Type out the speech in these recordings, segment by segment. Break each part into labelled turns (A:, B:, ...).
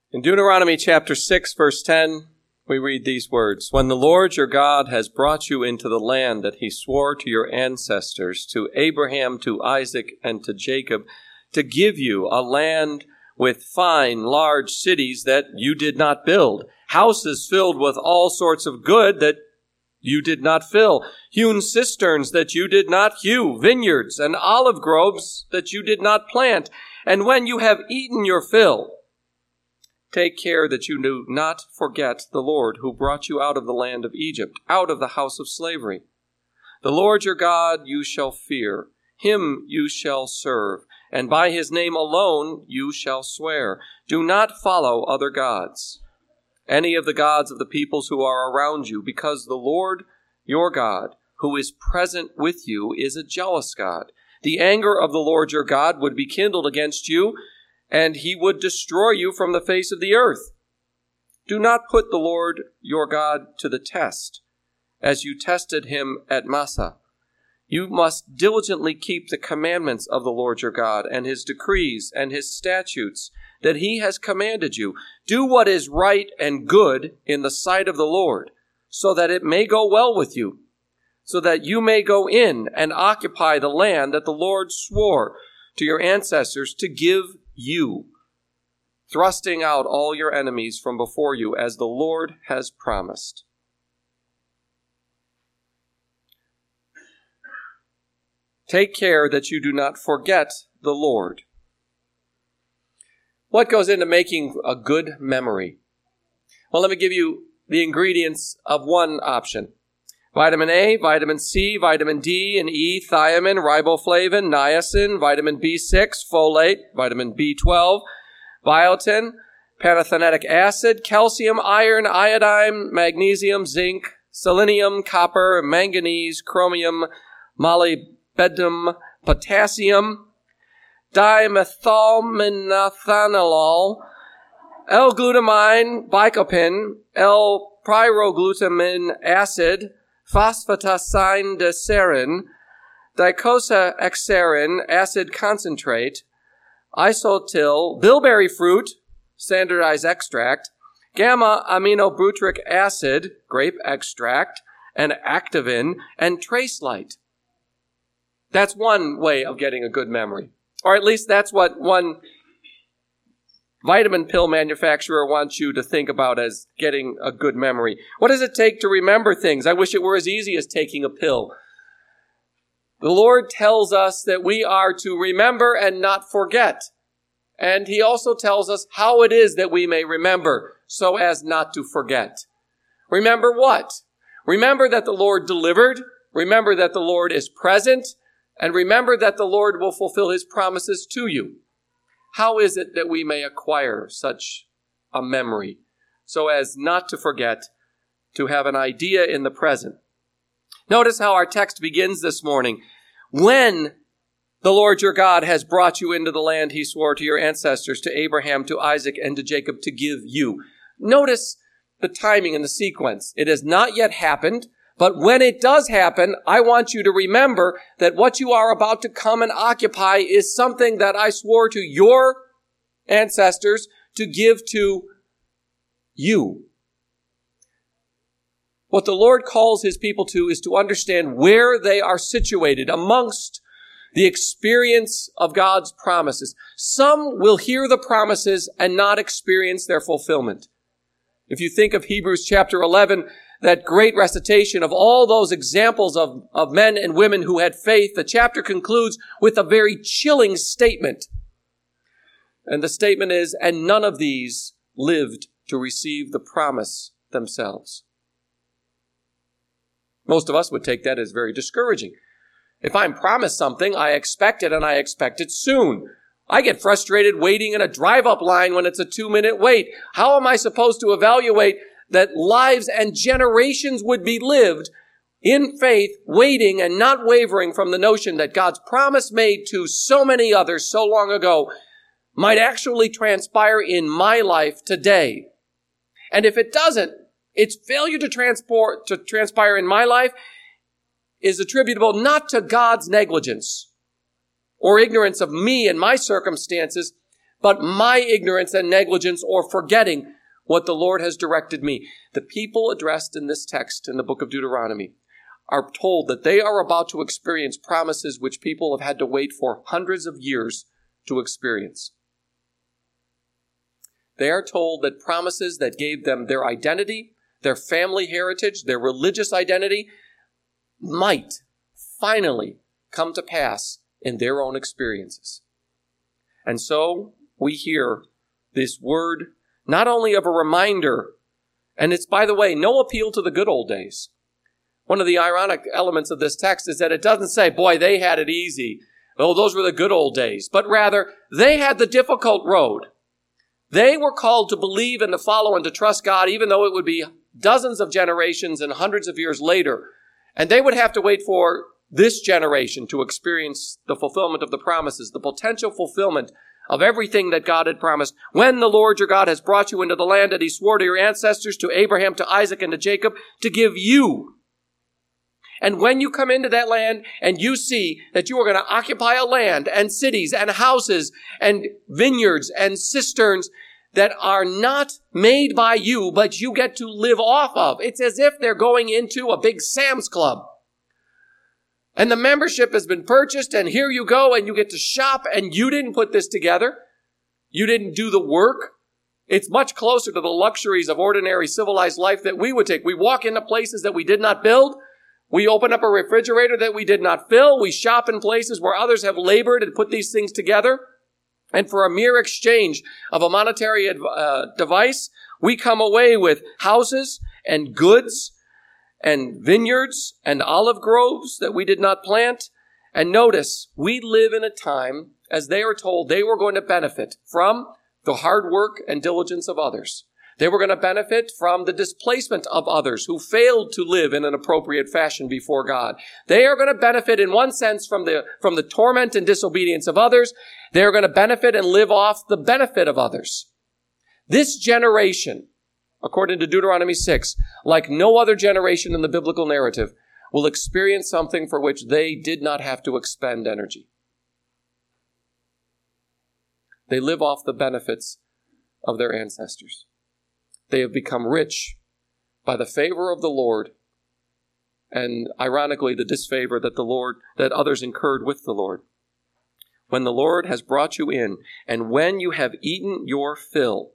A: In Deuteronomy chapter 6, verse 10, we read these words, "When the Lord your God has brought you into the land that he swore to your ancestors, to Abraham, to Isaac, and to Jacob, to give you a land with fine, large cities that you did not build, houses filled with all sorts of good that you did not fill, hewn cisterns that you did not hew, vineyards and olive groves that you did not plant. And when you have eaten your fill, take care that you do not forget the Lord who brought you out of the land of Egypt, out of the house of slavery. The Lord your God you shall fear, him you shall serve, and by his name alone you shall swear. Do not follow other gods, any of the gods of the peoples who are around you, because the Lord your God, who is present with you, is a jealous God. The anger of the Lord your God would be kindled against you, and he would destroy you from the face of the earth. Do not put the Lord your God to the test, as you tested him at Massah. You must diligently keep the commandments of the Lord your God, and his decrees and his statutes that he has commanded you. Do what is right and good in the sight of the Lord, so that it may go well with you, so that you may go in and occupy the land that the Lord swore to your ancestors to give you, thrusting out all your enemies from before you, as the Lord has promised." Take care that you do not forget the Lord. What goes into making a good memory? Well, let me give you the ingredients of one option. Vitamin A, vitamin C, vitamin D and E, thiamine, riboflavin, niacin, vitamin B6, folate, vitamin B12, biotin, pantothenic acid, calcium, iron, iodine, magnesium, zinc, selenium, copper, manganese, chromium, molybdenum, potassium, dimethylmenothanolol, L-glutamine, bicopin, L-pyroglutamine acid, phosphatidylserine, dicosaxarin acid concentrate, isotyl, bilberry fruit, standardized extract, gamma-aminobutyric acid, grape extract, and activin, and trace light. That's one way of getting a good memory. Or at least that's what one vitamin pill manufacturer wants you to think about as getting a good memory. What does it take to remember things? I wish it were as easy as taking a pill. The Lord tells us that we are to remember and not forget. And he also tells us how it is that we may remember so as not to forget. Remember what? Remember that the Lord delivered. Remember that the Lord is present. And remember that the Lord will fulfill his promises to you. How is it that we may acquire such a memory so as not to forget, to have an idea in the present? Notice how our text begins this morning. When the Lord your God has brought you into the land he swore to your ancestors, to Abraham, to Isaac, and to Jacob to give you. Notice the timing and the sequence. It has not yet happened. But when it does happen, I want you to remember that what you are about to come and occupy is something that I swore to your ancestors to give to you. What the Lord calls his people to is to understand where they are situated amongst the experience of God's promises. Some will hear the promises and not experience their fulfillment. If you think of Hebrews chapter 11, that great recitation of all those examples of men and women who had faith, the chapter concludes with a very chilling statement. And the statement is, and none of these lived to receive the promise themselves. Most of us would take that as very discouraging. If I'm promised something, I expect it and I expect it soon. I get frustrated waiting in a drive-up line when it's a 2-minute wait. How am I supposed to evaluate that lives and generations would be lived in faith, waiting and not wavering from the notion that God's promise made to so many others so long ago might actually transpire in my life today? And if it doesn't, its failure to transpire in my life is attributable not to God's negligence or ignorance of me and my circumstances, but my ignorance and negligence or forgetting what the Lord has directed me. The people addressed in this text in the book of Deuteronomy are told that they are about to experience promises which people have had to wait for hundreds of years to experience. They are told that promises that gave them their identity, their family heritage, their religious identity, might finally come to pass in their own experiences. And so we hear this word not only of a reminder, and it's, by the way, no appeal to the good old days. One of the ironic elements of this text is that it doesn't say, boy, they had it easy. Oh, those were the good old days. But rather, they had the difficult road. They were called to believe and to follow and to trust God, even though it would be dozens of generations and hundreds of years later. And they would have to wait for this generation to experience the fulfillment of the promises, the potential fulfillment of everything that God had promised. When the Lord your God has brought you into the land that he swore to your ancestors, to Abraham, to Isaac, and to Jacob, to give you. And when you come into that land and you see that you are going to occupy a land and cities and houses and vineyards and cisterns that are not made by you, but you get to live off of. It's as if they're going into a big Sam's Club. And the membership has been purchased, and here you go, and you get to shop, and you didn't put this together. You didn't do the work. It's much closer to the luxuries of ordinary civilized life that we would take. We walk into places that we did not build. We open up a refrigerator that we did not fill. We shop in places where others have labored and put these things together. And for a mere exchange of a monetary device, we come away with houses and goods and vineyards and olive groves that we did not plant. And notice, we live in a time, as they are told, they were going to benefit from the hard work and diligence of others. They were going to benefit from the displacement of others who failed to live in an appropriate fashion before God. They are going to benefit in one sense from the torment and disobedience of others. They are going to benefit and live off the benefit of others. This generation, according to Deuteronomy 6, like no other generation in the biblical narrative, will experience something for which they did not have to expend energy. They live off the benefits of their ancestors. They have become rich by the favor of the Lord, and ironically, the disfavor that others incurred with the Lord. When the Lord has brought you in, and when you have eaten your fill,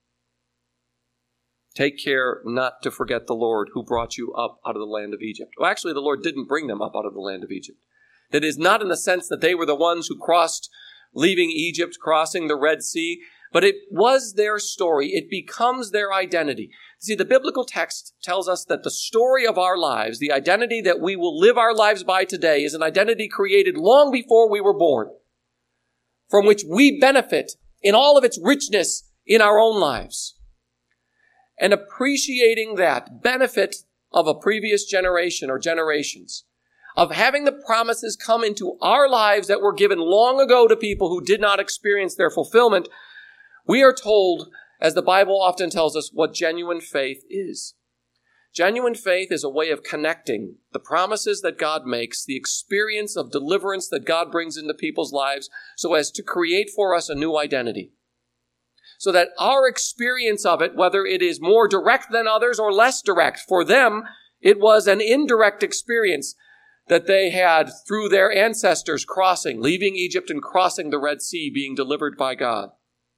A: take care not to forget the Lord who brought you up out of the land of Egypt. Well, actually, the Lord didn't bring them up out of the land of Egypt. That is not in the sense that they were the ones who crossed, leaving Egypt, crossing the Red Sea, but it was their story. It becomes their identity. See, the biblical text tells us that the story of our lives, the identity that we will live our lives by today, is an identity created long before we were born, from which we benefit in all of its richness in our own lives. And appreciating that benefit of a previous generation or generations, of having the promises come into our lives that were given long ago to people who did not experience their fulfillment, we are told, as the Bible often tells us, what genuine faith is. Genuine faith is a way of connecting the promises that God makes, the experience of deliverance that God brings into people's lives, so as to create for us a new identity. So that our experience of it, whether it is more direct than others or less direct, for them, it was an indirect experience that they had through their ancestors crossing, leaving Egypt and crossing the Red Sea, being delivered by God.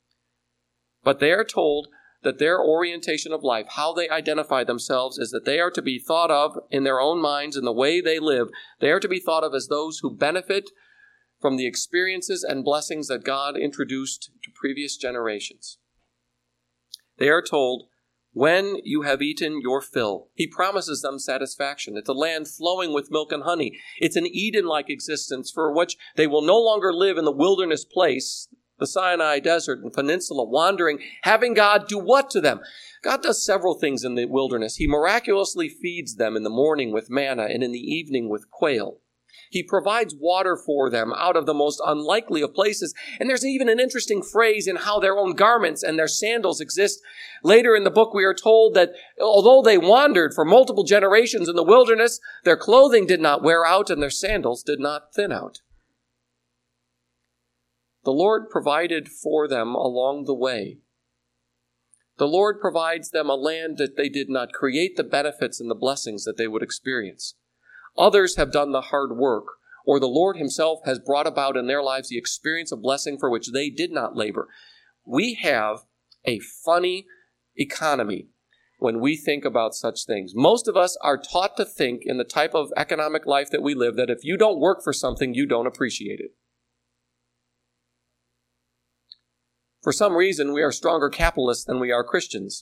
A: But they are told that their orientation of life, how they identify themselves, is that they are to be thought of in their own minds, in the way they live. They are to be thought of as those who benefit from the experiences and blessings that God introduced to previous generations. They are told, when you have eaten your fill, he promises them satisfaction. It's a land flowing with milk and honey. It's an Eden-like existence for which they will no longer live in the wilderness place, the Sinai Desert and Peninsula, wandering, having God do what to them? God does several things in the wilderness. He miraculously feeds them in the morning with manna and in the evening with quail. He provides water for them out of the most unlikely of places. And there's even an interesting phrase in how their own garments and their sandals exist. Later in the book, we are told that although they wandered for multiple generations in the wilderness, their clothing did not wear out and their sandals did not thin out. the Lord provided for them along the way. The Lord provides them a land that they did not create the benefits and the blessings that they would experience. Others have done the hard work, or the Lord himself has brought about in their lives the experience of blessing for which they did not labor. We have a funny economy when we think about such things. Most of us are taught to think in the type of economic life that we live that if you don't work for something, you don't appreciate it. For some reason, we are stronger capitalists than we are Christians.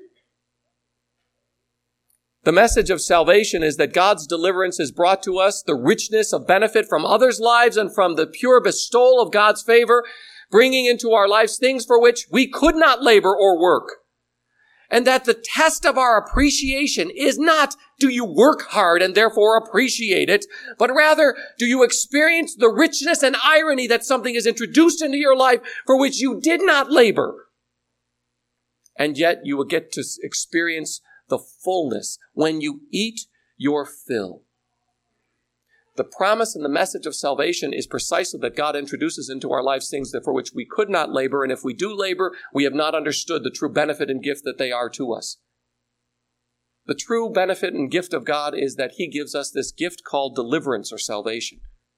A: The message of salvation is that God's deliverance has brought to us the richness of benefit from others' lives and from the pure bestowal of God's favor, bringing into our lives things for which we could not labor or work. And that the test of our appreciation is not, do you work hard and therefore appreciate it, but rather, do you experience the richness and irony that something is introduced into your life for which you did not labor? And yet you will get to experience the fullness when you eat your fill. The promise and the message of salvation is precisely that God introduces into our lives things that for which we could not labor, and if we do labor, we have not understood the true benefit and gift that they are to us. The true benefit and gift of God is that he gives us this gift called deliverance or salvation.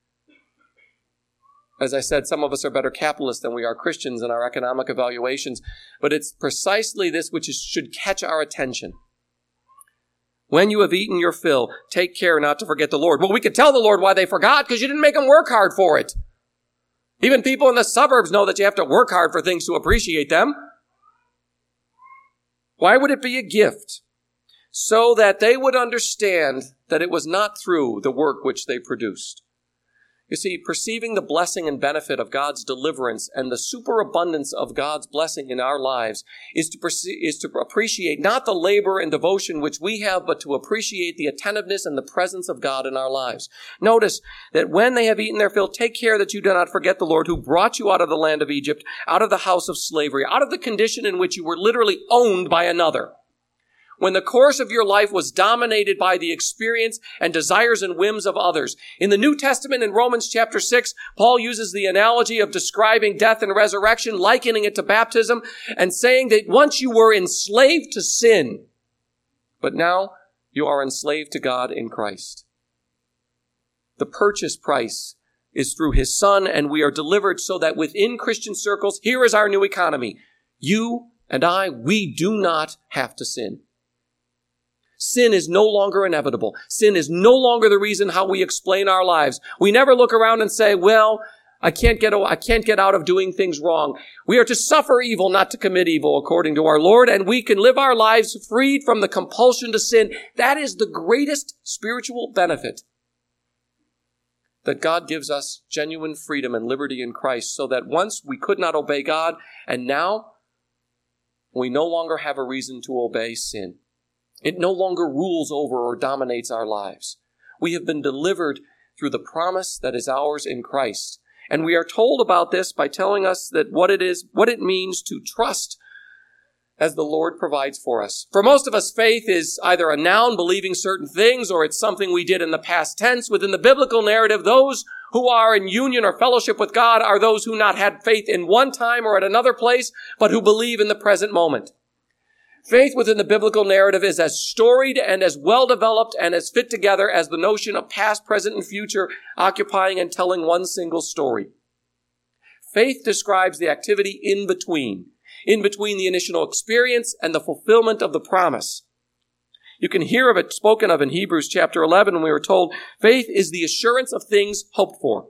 A: As I said, some of us are better capitalists than we are Christians in our economic evaluations, but it's precisely this which should catch our attention. When you have eaten your fill, take care not to forget the Lord. Well, we could tell the Lord why they forgot, because you didn't make them work hard for it. Even people in the suburbs know that you have to work hard for things to appreciate them. Why would it be a gift? So that they would understand that it was not through the work which they produced. You see, perceiving the blessing and benefit of God's deliverance and the superabundance of God's blessing in our lives is to appreciate not the labor and devotion which we have, but to appreciate the attentiveness and the presence of God in our lives. Notice that when they have eaten their fill, take care that you do not forget the Lord who brought you out of the land of Egypt, out of the house of slavery, out of the condition in which you were literally owned by another. When the course of your life was dominated by the experience and desires and whims of others. In the New Testament, in Romans chapter 6, Paul uses the analogy of describing death and resurrection, likening it to baptism, and saying that once you were enslaved to sin, but now you are enslaved to God in Christ. The purchase price is through his Son, and we are delivered so that within Christian circles, here is our new economy. You and I, we do not have to sin. Sin is no longer inevitable. Sin is no longer the reason how we explain our lives. We never look around and say, well, I can't get out of doing things wrong. We are to suffer evil, not to commit evil, according to our Lord, and we can live our lives freed from the compulsion to sin. That is the greatest spiritual benefit, that God gives us genuine freedom and liberty in Christ, so that once we could not obey God, and now we no longer have a reason to obey sin. It no longer rules over or dominates our lives. We have been delivered through the promise that is ours in Christ. And we are told about this by telling us that what it means to trust as the Lord provides for us. For most of us, faith is either a noun believing certain things, or it's something we did in the past tense. Within the biblical narrative, those who are in union or fellowship with God are those who not had faith in one time or at another place, but who believe in the present moment. Faith within the biblical narrative is as storied and as well developed and as fit together as the notion of past, present, and future occupying and telling one single story. Faith describes the activity in between the initial experience and the fulfillment of the promise. You can hear of it spoken of in Hebrews chapter 11 when we were told, faith is the assurance of things hoped for.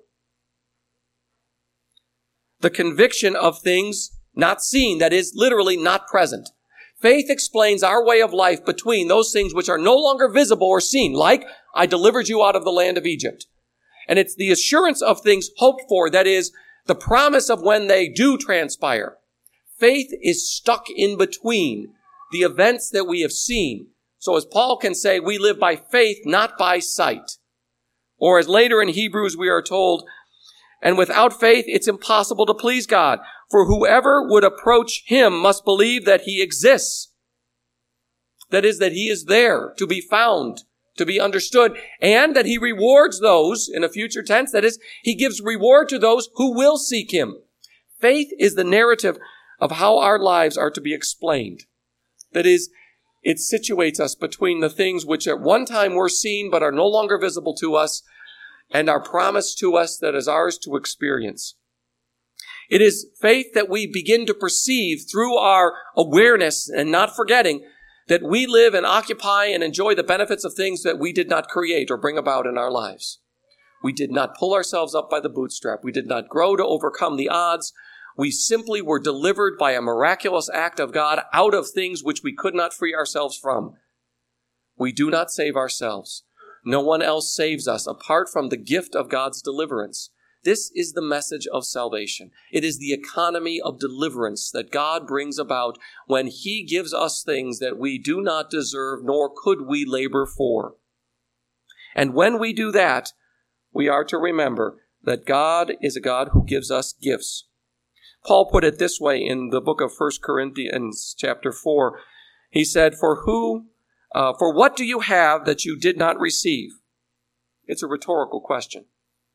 A: The conviction of things not seen, that is literally not present. Faith explains our way of life between those things which are no longer visible or seen, like, I delivered you out of the land of Egypt. And it's the assurance of things hoped for, that is, the promise of when they do transpire. Faith is stuck in between the events that we have seen. So as Paul can say, we live by faith, not by sight. Or as later in Hebrews we are told, and without faith it's impossible to please God. For whoever would approach him must believe that he exists. That is, that he is there, to be found, to be understood, and that he rewards those, in a future tense, that is, he gives reward to those who will seek him. Faith is the narrative of how our lives are to be explained. That is, it situates us between the things which at one time were seen but are no longer visible to us and are promised to us that is ours to experience. It is faith that we begin to perceive through our awareness and not forgetting that we live and occupy and enjoy the benefits of things that we did not create or bring about in our lives. We did not pull ourselves up by the bootstrap. We did not grow to overcome the odds. We simply were delivered by a miraculous act of God out of things which we could not free ourselves from. We do not save ourselves. No one else saves us apart from the gift of God's deliverance. This is the message of salvation. It is the economy of deliverance that God brings about when He gives us things that we do not deserve nor could we labor for. And when we do that, we are to remember that God is a God who gives us gifts. Paul put it this way in the book of 1 Corinthians chapter 4. He said, For what do you have that you did not receive? It's a rhetorical question.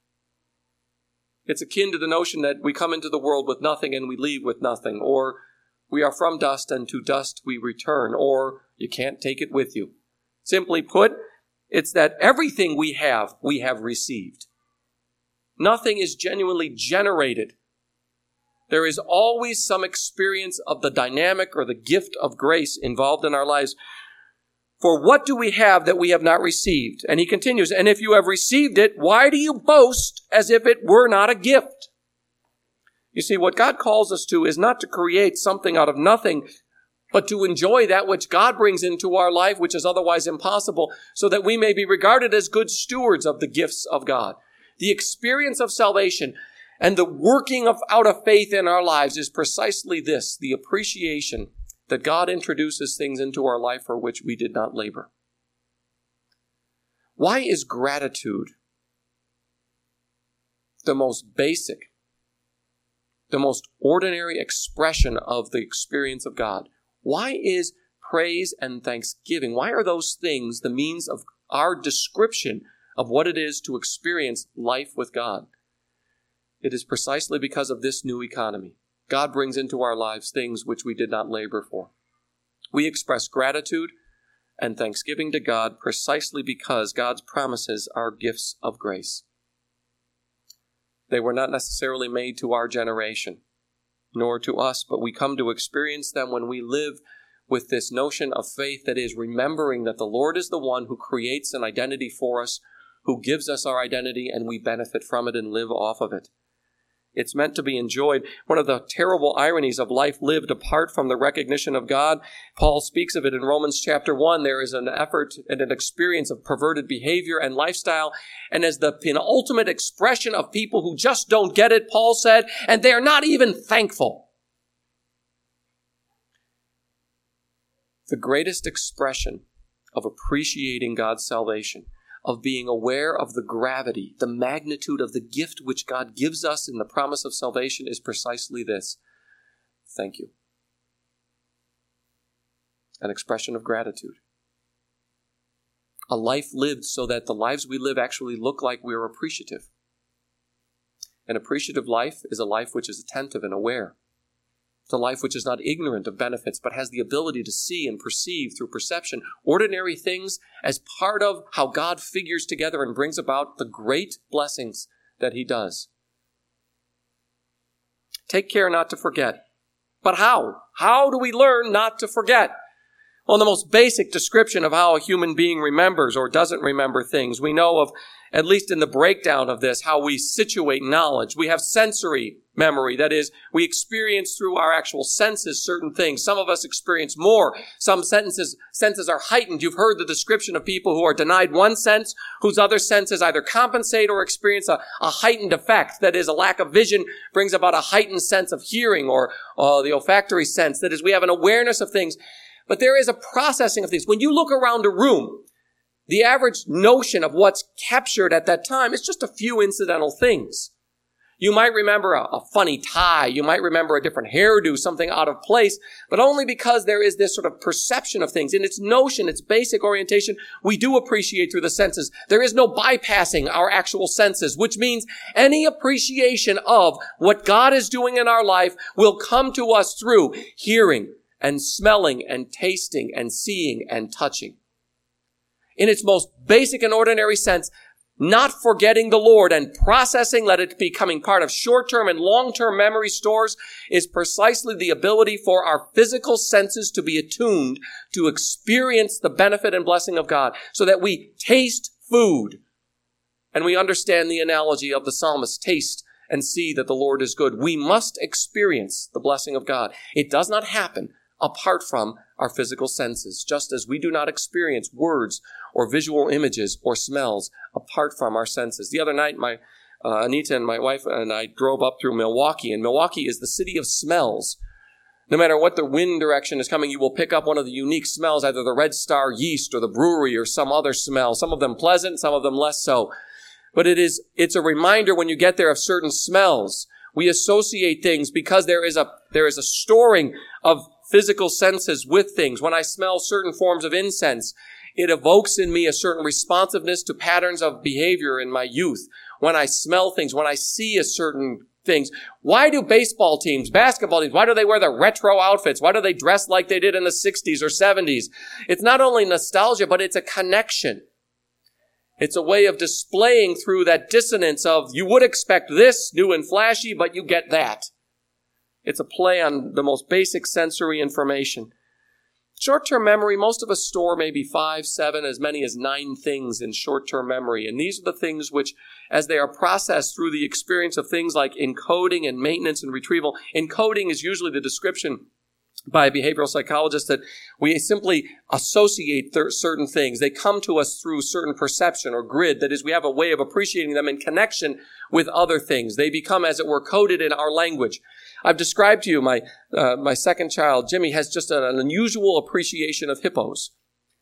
A: It's akin to the notion that we come into the world with nothing and we leave with nothing, or we are from dust and to dust we return, or you can't take it with you. Simply put, it's that everything we have received. Nothing is genuinely generated. There is always some experience of the dynamic or the gift of grace involved in our lives. For what do we have that we have not received? And he continues, and if you have received it, why do you boast as if it were not a gift? You see, what God calls us to is not to create something out of nothing, but to enjoy that which God brings into our life, which is otherwise impossible, so that we may be regarded as good stewards of the gifts of God. The experience of salvation and the working out of faith in our lives is precisely this, the appreciation that God introduces things into our life for which we did not labor. Why is gratitude the most basic, the most ordinary expression of the experience of God? Why is praise and thanksgiving, why are those things the means of our description of what it is to experience life with God? It is precisely because of this new economy. God brings into our lives things which we did not labor for. We express gratitude and thanksgiving to God precisely because God's promises are gifts of grace. They were not necessarily made to our generation, nor to us, but we come to experience them when we live with this notion of faith that is remembering that the Lord is the one who creates an identity for us, who gives us our identity, and we benefit from it and live off of it. It's meant to be enjoyed. One of the terrible ironies of life lived apart from the recognition of God, Paul speaks of it in Romans chapter 1. There is an effort and an experience of perverted behavior and lifestyle. And as the penultimate expression of people who just don't get it, Paul said, and they are not even thankful. The greatest expression of appreciating God's salvation, of being aware of the gravity, the magnitude of the gift which God gives us in the promise of salvation is precisely this. Thank you. An expression of gratitude. A life lived so that the lives we live actually look like we are appreciative. An appreciative life is a life which is attentive and aware. It's a life which is not ignorant of benefits, but has the ability to see and perceive through perception ordinary things as part of how God figures together and brings about the great blessings that He does. Take care not to forget. But how? How do we learn not to forget? Well, the most basic description of how a human being remembers or doesn't remember things, we know of, at least in the breakdown of this, how we situate knowledge. We have sensory memory. That is, we experience through our actual senses certain things. Some of us experience more. Some senses are heightened. You've heard the description of people who are denied one sense, whose other senses either compensate or experience a heightened effect. That is, a lack of vision brings about a heightened sense of hearing or the olfactory sense. That is, we have an awareness of things. But there is a processing of things. When you look around a room, the average notion of what's captured at that time is just a few incidental things. You might remember a funny tie. You might remember a different hairdo, something out of place, but only because there is this sort of perception of things. In its notion, its basic orientation, we do appreciate through the senses. There is no bypassing our actual senses, which means any appreciation of what God is doing in our life will come to us through hearing and smelling and tasting and seeing and touching. In its most basic and ordinary sense, not forgetting the Lord and processing, let it becoming part of short-term and long-term memory stores, is precisely the ability for our physical senses to be attuned to experience the benefit and blessing of God, so that we taste food. And we understand the analogy of the psalmist, taste and see that the Lord is good. We must experience the blessing of God. It does not happen apart from our physical senses, just as we do not experience words or visual images or smells apart from our senses. The other night, Anita and my wife and I drove up through Milwaukee, and Milwaukee is the city of smells. No matter what the wind direction is coming, you will pick up one of the unique smells, either the Red Star yeast or the brewery or some other smell, some of them pleasant, some of them less so. But it's a reminder when you get there of certain smells. We associate things because there is a storing of physical senses with things. When I smell certain forms of incense, it evokes in me a certain responsiveness to patterns of behavior in my youth. When I smell things, when I see a certain things. Why do baseball teams, basketball teams, why do they wear the retro outfits? Why do they dress like they did in the 60s or 70s? It's not only nostalgia, but it's a connection. It's a way of displaying through that dissonance of, you would expect this, new and flashy, but you get that. It's a play on the most basic sensory information. Short-term memory, most of us store maybe 5, 7, as many as 9 things in short-term memory. And these are the things which, as they are processed through the experience of things like encoding and maintenance and retrieval, encoding is usually the description by behavioral psychologists that we simply associate certain things. They come to us through certain perception or grid. That is, we have a way of appreciating them in connection with other things. They become, as it were, coded in our language. I've described to you my second child, Jimmy, has just an unusual appreciation of hippos.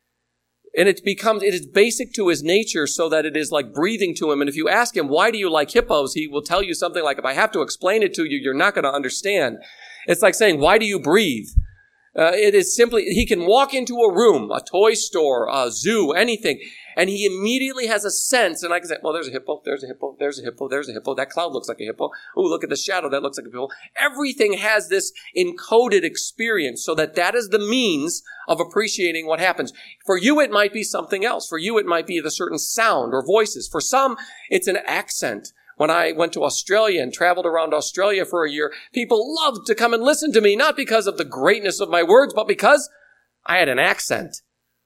A: And it is basic to his nature so that it is like breathing to him. And if you ask him, why do you like hippos? He will tell you something like, if I have to explain it to you, you're not going to understand. It's like saying, why do you breathe? It is simply, he can walk into a room, a toy store, a zoo, anything, and he immediately has a sense, and I can say, well, there's a hippo, there's a hippo, there's a hippo, there's a hippo, that cloud looks like a hippo, oh, look at the shadow, that looks like a hippo. Everything has this encoded experience so that is the means of appreciating what happens. For you, it might be something else. For you, it might be the certain sound or voices. For some, it's an accent. When I went to Australia and traveled around Australia for a year, people loved to come and listen to me, not because of the greatness of my words, but because I had an accent.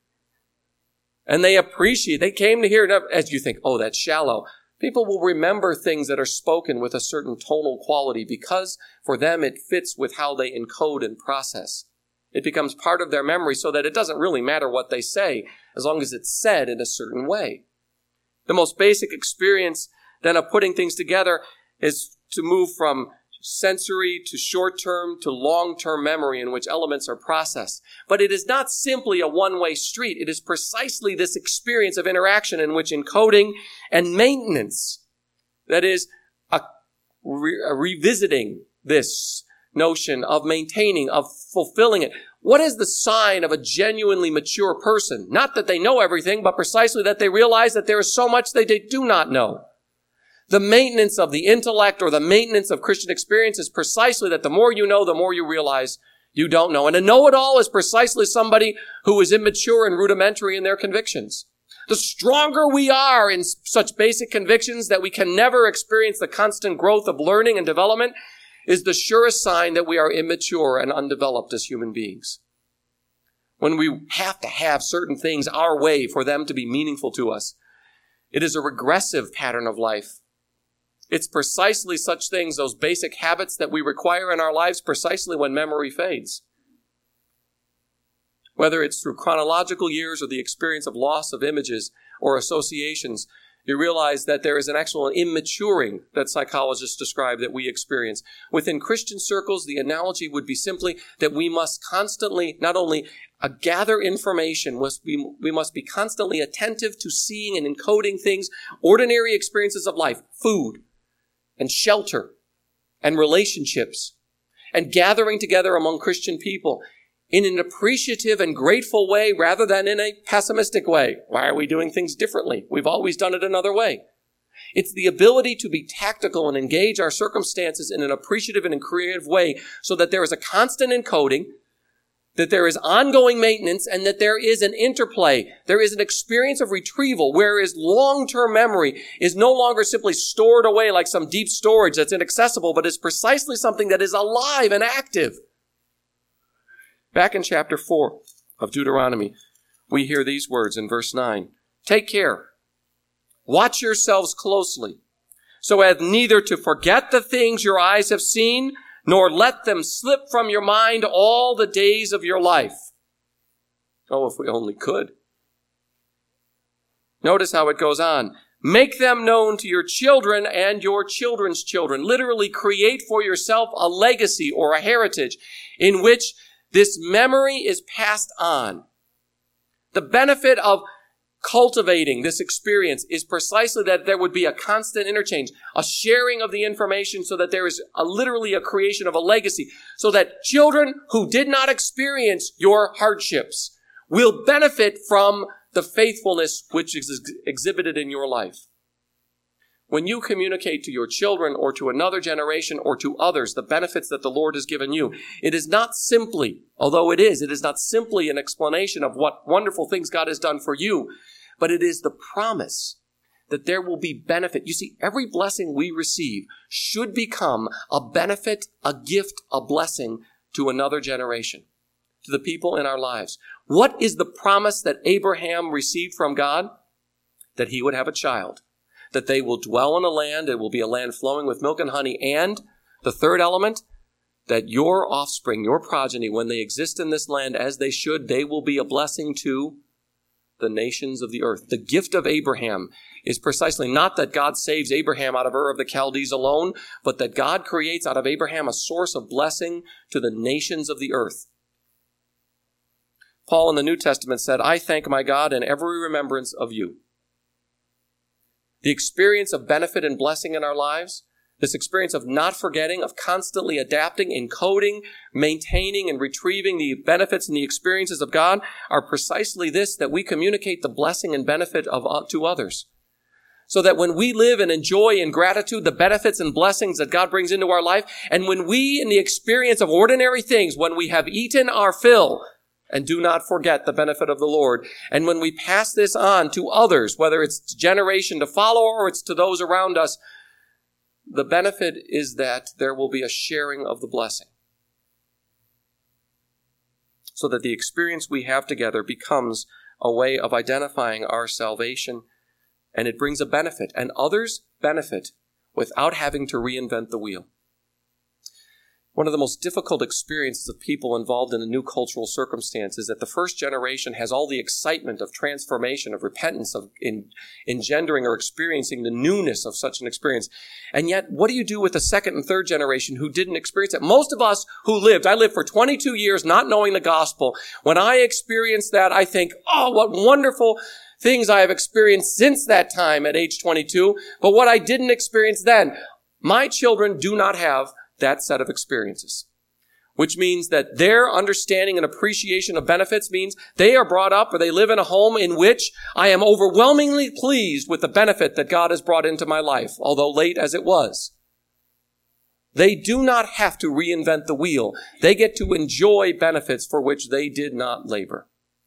A: And they came to hear it, as you think, oh, that's shallow. People will remember things that are spoken with a certain tonal quality because for them it fits with how they encode and process. It becomes part of their memory so that it doesn't really matter what they say as long as it's said in a certain way. The most basic experience then of putting things together is to move from sensory to short-term to long-term memory in which elements are processed. But it is not simply a one-way street. It is precisely this experience of interaction in which encoding and maintenance, that is, revisiting this notion of maintaining, of fulfilling it. What is the sign of a genuinely mature person? Not that they know everything, but precisely that they realize that there is so much that they do not know. The maintenance of the intellect or the maintenance of Christian experience is precisely that the more you know, the more you realize you don't know. And a know-it-all is precisely somebody who is immature and rudimentary in their convictions. The stronger we are in such basic convictions that we can never experience the constant growth of learning and development is the surest sign that we are immature and undeveloped as human beings. When we have to have certain things our way for them to be meaningful to us, it is a regressive pattern of life. It's precisely such things, those basic habits that we require in our lives, precisely when memory fades. Whether it's through chronological years or the experience of loss of images or associations, you realize that there is an actual immaturing that psychologists describe that we experience. Within Christian circles, the analogy would be simply that we must constantly not only gather information, we must be constantly attentive to seeing and encoding things, ordinary experiences of life, food, and shelter and relationships and gathering together among Christian people in an appreciative and grateful way rather than in a pessimistic way. Why are we doing things differently? We've always done it another way. It's the ability to be tactical and engage our circumstances in an appreciative and creative way so that there is a constant encoding, that there is ongoing maintenance, and that there is an interplay. There is an experience of retrieval, whereas long-term memory is no longer simply stored away like some deep storage that's inaccessible, but is precisely something that is alive and active. Back in chapter 4 of Deuteronomy, we hear these words in verse 9. Take care. Watch yourselves closely, so as neither to forget the things your eyes have seen, nor let them slip from your mind all the days of your life. Oh, if we only could. Notice how it goes on. Make them known to your children and your children's children. Literally create for yourself a legacy or a heritage in which this memory is passed on. The benefit of cultivating this experience is precisely that there would be a constant interchange, a sharing of the information so that there is literally a creation of a legacy, so that children who did not experience your hardships will benefit from the faithfulness which is exhibited in your life. When you communicate to your children or to another generation or to others the benefits that the Lord has given you, it is not simply, although it is not simply an explanation of what wonderful things God has done for you, but it is the promise that there will be benefit. You see, every blessing we receive should become a benefit, a gift, a blessing to another generation, to the people in our lives. What is the promise that Abraham received from God? That he would have a child. That they will dwell in a land, it will be a land flowing with milk and honey, and the third element, that your offspring, your progeny, when they exist in this land as they should, they will be a blessing to the nations of the earth. The gift of Abraham is precisely not that God saves Abraham out of Ur of the Chaldees alone, but that God creates out of Abraham a source of blessing to the nations of the earth. Paul in the New Testament said, I thank my God in every remembrance of you. The experience of benefit and blessing in our lives, this experience of not forgetting, of constantly adapting, encoding, maintaining, and retrieving the benefits and the experiences of God are precisely this, that we communicate the blessing and benefit to others. So that when we live and enjoy in gratitude the benefits and blessings that God brings into our life, and when we, in the experience of ordinary things, when we have eaten our fill, and do not forget the benefit of the Lord. And when we pass this on to others, whether it's generation to follow or it's to those around us, the benefit is that there will be a sharing of the blessing. So that the experience we have together becomes a way of identifying our salvation, and it brings a benefit, and others benefit without having to reinvent the wheel. One of the most difficult experiences of people involved in a new cultural circumstance is that the first generation has all the excitement of transformation, of repentance, of engendering or experiencing the newness of such an experience. And yet, what do you do with the second and third generation who didn't experience it? Most of us who I lived for 22 years not knowing the gospel. When I experience that, I think, oh, what wonderful things I have experienced since that time at age 22. But what I didn't experience then, my children do not have that set of experiences, which means that their understanding and appreciation of benefits means they are brought up or they live in a home in which I am overwhelmingly pleased with the benefit that God has brought into my life, although late as it was. They do not have to reinvent the wheel. They get to enjoy benefits for which they did not labor.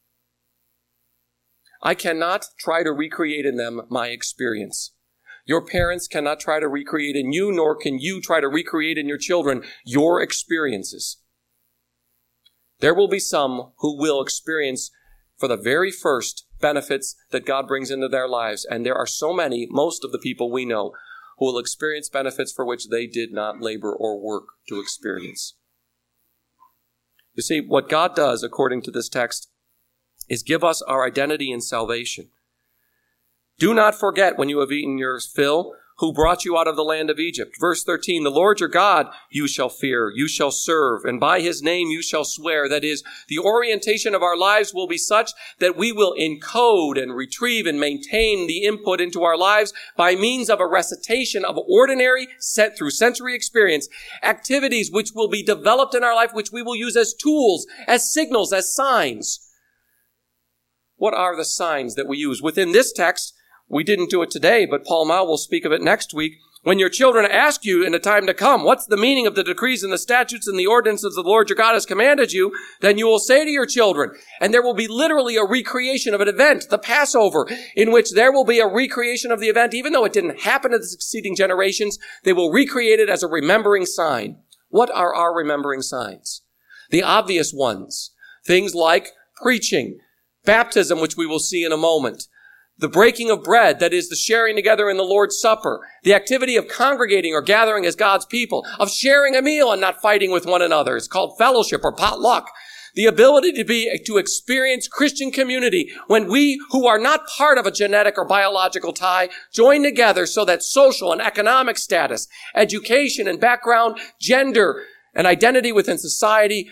A: I cannot try to recreate in them my experience. Your parents cannot try to recreate in you, nor can you try to recreate in your children your experiences. There will be some who will experience for the very first benefits that God brings into their lives. And there are so many, most of the people we know, who will experience benefits for which they did not labor or work to experience. You see, what God does, according to this text, is give us our identity in salvation. Do not forget when you have eaten your fill who brought you out of the land of Egypt. Verse 13, the Lord your God you shall fear, you shall serve, and by his name you shall swear. That is, the orientation of our lives will be such that we will encode and retrieve and maintain the input into our lives by means of a recitation of ordinary, set through sensory experience, activities which will be developed in our life, which we will use as tools, as signals, as signs. What are the signs that we use? Within this text, we didn't do it today, but Paul Mao will speak of it next week. When your children ask you in the time to come, what's the meaning of the decrees and the statutes and the ordinances the Lord your God has commanded you, then you will say to your children, and there will be literally a recreation of an event, the Passover, in which there will be a recreation of the event, even though it didn't happen to the succeeding generations, they will recreate it as a remembering sign. What are our remembering signs? The obvious ones. Things like preaching, baptism, which we will see in a moment, the breaking of bread, that is the sharing together in the Lord's Supper, the activity of congregating or gathering as God's people, of sharing a meal and not fighting with one another. It's called fellowship or potluck. The ability to experience Christian community when we who are not part of a genetic or biological tie join together so that social and economic status, education and background, gender and identity within society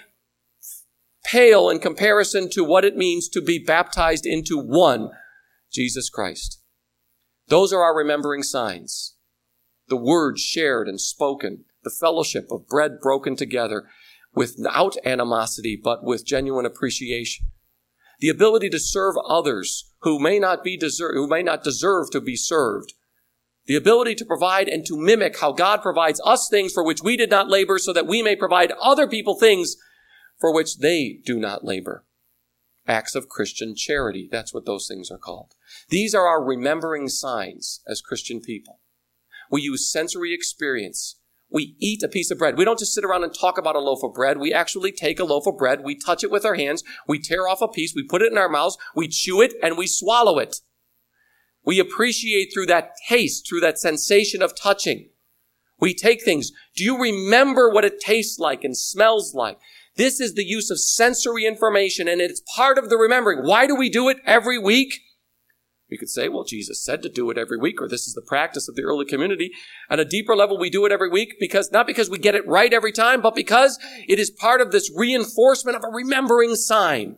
A: pale in comparison to what it means to be baptized into one, Jesus Christ. Those are our remembering signs. The words shared and spoken, the fellowship of bread broken together without animosity, but with genuine appreciation. The ability to serve others who may not deserve to be served. The ability to provide and to mimic how God provides us things for which we did not labor so that we may provide other people things for which they do not labor. Acts of Christian charity. That's what those things are called. These are our remembering signs as Christian people. We use sensory experience. We eat a piece of bread. We don't just sit around and talk about a loaf of bread. We actually take a loaf of bread. We touch it with our hands. We tear off a piece. We put it in our mouths. We chew it and we swallow it. We appreciate through that taste, through that sensation of touching. We take things. Do you remember what it tastes like and smells like? This is the use of sensory information, and it's part of the remembering. Why do we do it every week? We could say, well, Jesus said to do it every week, or this is the practice of the early community. At a deeper level, we do it every week not because we get it right every time, but because it is part of this reinforcement of a remembering sign.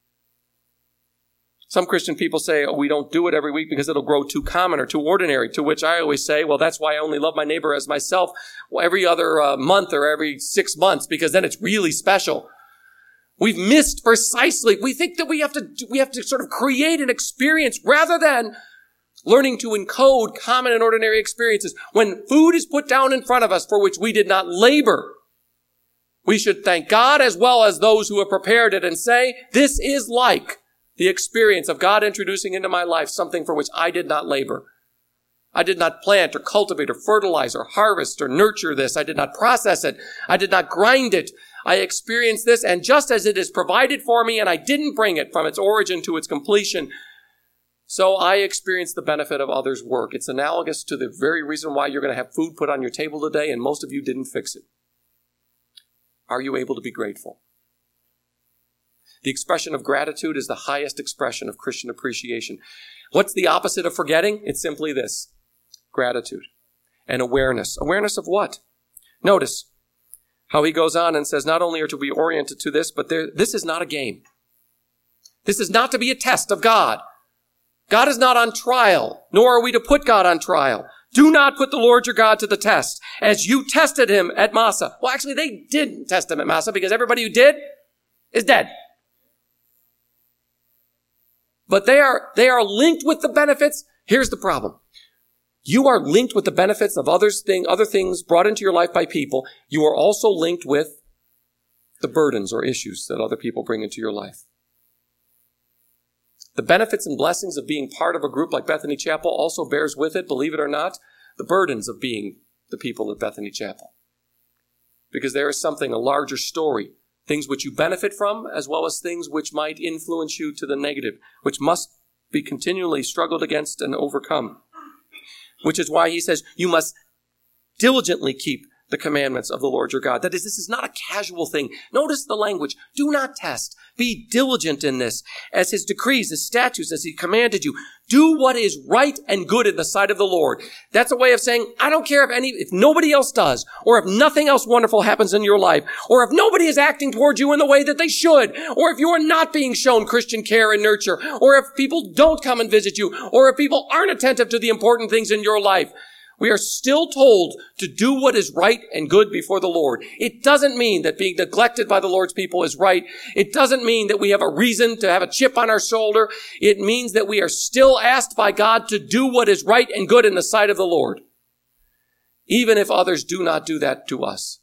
A: Some Christian people say, we don't do it every week because it'll grow too common or too ordinary, to which I always say, well, that's why I only love my neighbor as myself every other month or every 6 months, because then it's really special. We've missed precisely. We think that we have to sort of create an experience rather than learning to encode common and ordinary experiences. When food is put down in front of us for which we did not labor, we should thank God as well as those who have prepared it and say, this is like the experience of God introducing into my life something for which I did not labor. I did not plant or cultivate or fertilize or harvest or nurture this. I did not process it. I did not grind it. I experienced this, and just as it is provided for me and I didn't bring it from its origin to its completion, so I experienced the benefit of others' work. It's analogous to the very reason why you're going to have food put on your table today and most of you didn't fix it. Are you able to be grateful? The expression of gratitude is the highest expression of Christian appreciation. What's the opposite of forgetting? It's simply this: gratitude and awareness. Awareness of what? Notice how he goes on and says not only are to be oriented to this, but this is not a game. This is not to be a test of God. God is not on trial, nor are we to put God on trial. Do not put the Lord your God to the test, as you tested him at Massah. Well, actually, they didn't test him at Massah because everybody who did is dead. But they are linked with the benefits. Here's the problem. You are linked with the benefits of other things brought into your life by people. You are also linked with the burdens or issues that other people bring into your life. The benefits and blessings of being part of a group like Bethany Chapel also bears with it, believe it or not, the burdens of being the people at Bethany Chapel. Because there is something, a larger story, things which you benefit from, as well as things which might influence you to the negative, which must be continually struggled against and overcome. Which is why he says you must diligently keep the commandments of the Lord your God. That is, this is not a casual thing. Notice the language. Do not test. Be diligent in this, as his decrees, his statutes, as he commanded you. Do what is right and good in the sight of the Lord. That's a way of saying, I don't care if nobody else does, or if nothing else wonderful happens in your life, or if nobody is acting towards you in the way that they should, or if you are not being shown Christian care and nurture, or if people don't come and visit you, or if people aren't attentive to the important things in your life. We are still told to do what is right and good before the Lord. It doesn't mean that being neglected by the Lord's people is right. It doesn't mean that we have a reason to have a chip on our shoulder. It means that we are still asked by God to do what is right and good in the sight of the Lord, even if others do not do that to us.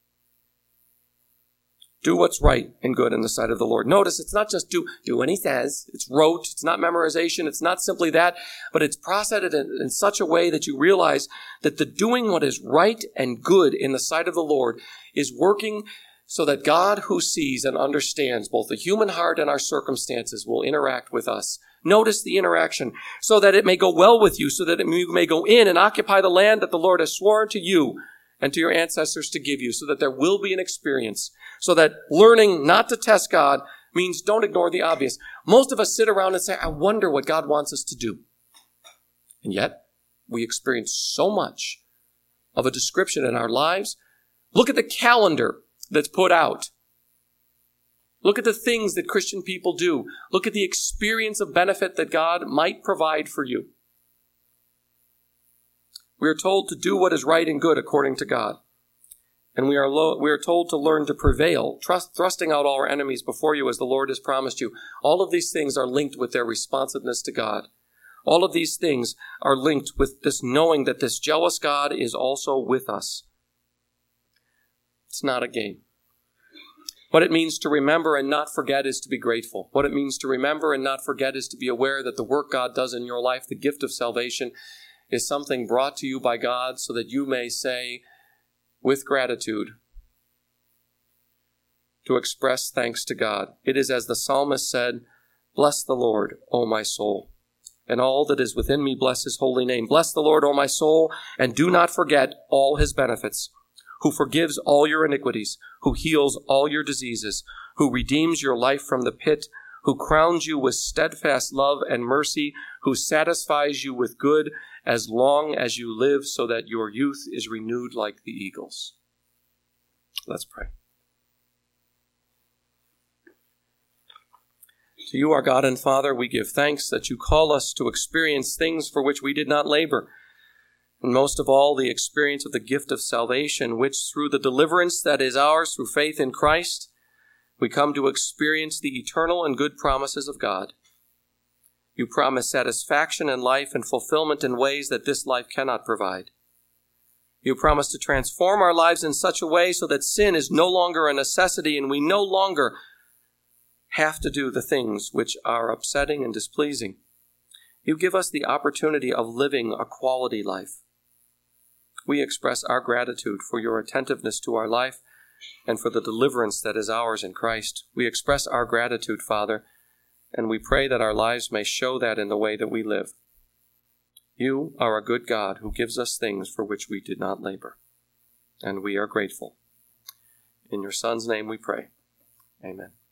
A: Do what's right and good in the sight of the Lord. Notice it's not just do what he says. It's rote. It's not memorization. It's not simply that, but it's processed in such a way that you realize that the doing what is right and good in the sight of the Lord is working so that God, who sees and understands both the human heart and our circumstances, will interact with us. Notice the interaction, so that it may go well with you, so that you may go in and occupy the land that the Lord has sworn to you and to your ancestors to give you, so that there will be an experience, so that learning not to test God means don't ignore the obvious. Most of us sit around and say, I wonder what God wants us to do. And yet, we experience so much of a description in our lives. Look at the calendar that's put out. Look at the things that Christian people do. Look at the experience of benefit that God might provide for you. We are told to do what is right and good according to God. And we are told to learn to prevail, thrusting out all our enemies before you as the Lord has promised you. All of these things are linked with their responsiveness to God. All of these things are linked with this knowing that this jealous God is also with us. It's not a game. What it means to remember and not forget is to be grateful. What it means to remember and not forget is to be aware that the work God does in your life, the gift of salvation, is something brought to you by God so that you may say with gratitude, to express thanks to God. It is as the psalmist said, bless the Lord, O my soul, and all that is within me bless his holy name. Bless the Lord, O my soul, and do not forget all his benefits, who forgives all your iniquities, who heals all your diseases, who redeems your life from the pit, who crowns you with steadfast love and mercy, who satisfies you with good as long as you live, so that your youth is renewed like the eagles. Let's pray. To you, our God and Father, we give thanks that you call us to experience things for which we did not labor. And most of all, the experience of the gift of salvation, which through the deliverance that is ours through faith in Christ, we come to experience the eternal and good promises of God. You promise satisfaction in life and fulfillment in ways that this life cannot provide. You promise to transform our lives in such a way so that sin is no longer a necessity and we no longer have to do the things which are upsetting and displeasing. You give us the opportunity of living a quality life. We express our gratitude for your attentiveness to our life and for the deliverance that is ours in Christ. We express our gratitude, Father, and we pray that our lives may show that in the way that we live. You are a good God who gives us things for which we did not labor, and we are grateful. In your Son's name we pray. Amen.